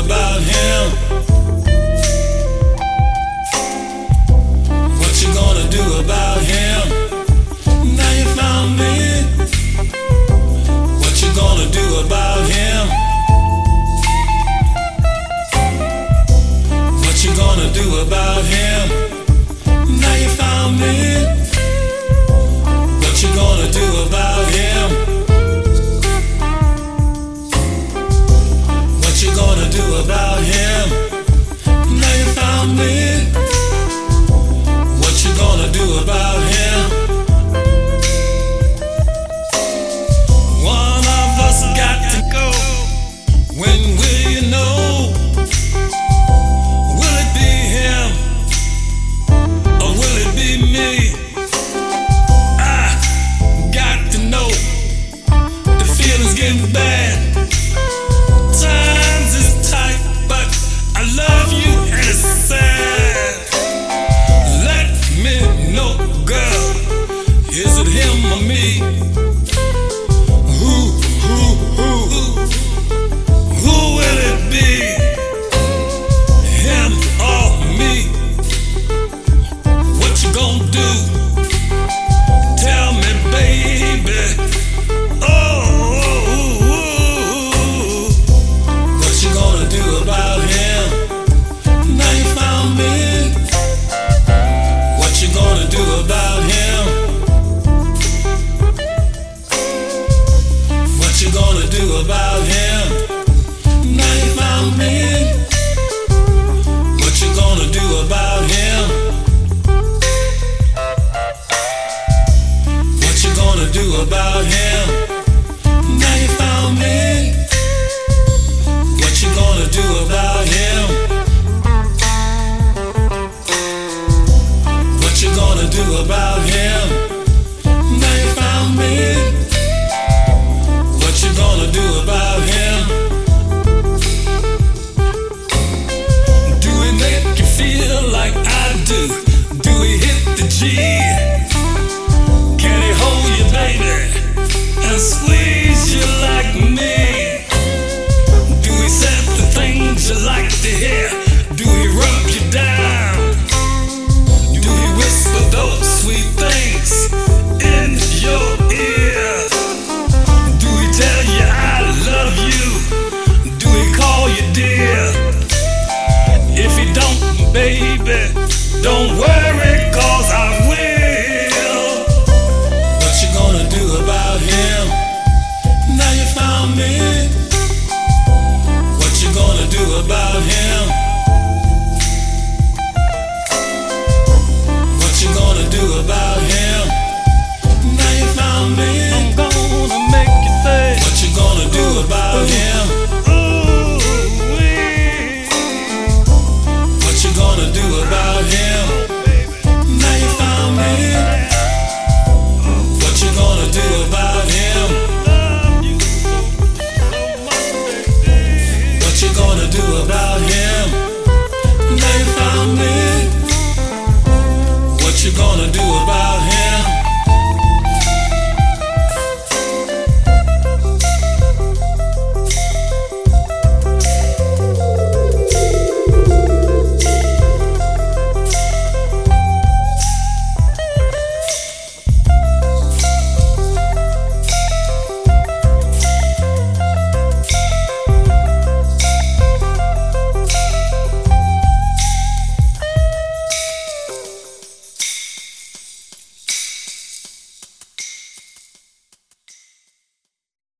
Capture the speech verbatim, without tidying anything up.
about him? What you gonna do about him? Now you found me. What you gonna do about him? What you gonna do about him? Now you found me. What you gonna do about him? What you gonna do about him? Now you found me. What you gonna do about him? One of us got to go. When will you know? Will it be him? Or will it be me? I got to know. The feeling's getting bad. Times is tight, but I love you and it's sad. Let me know, girl. Is it him or me? Who, who, who, who? Who will it be? Him or me? What you gonna do? Tell me, baby. Oh, what you gonna do about him? Now you found me. What you gonna do about him? What you gonna do about him? Now you found me. What you gonna do about him? What you gonna do about him? Now you found me. What you gonna do about him? What you gonna do about him? Now you found me. What you gonna do about him? Do he make you feel like I do? Do he hit the G? Can he hold you, baby, and squeeze you like me? Do he say the things you like to hear? Do he rub you down? Do he whisper those sweet things in your ear? Do he tell you I love you? Do he call you dear? If he don't, baby, don't worry, cause I will. What you gonna do about him? Now you found me. What you gonna do about him? What you gonna do about him? Now you found me. I'm gonna make you say. What you gonna do about him?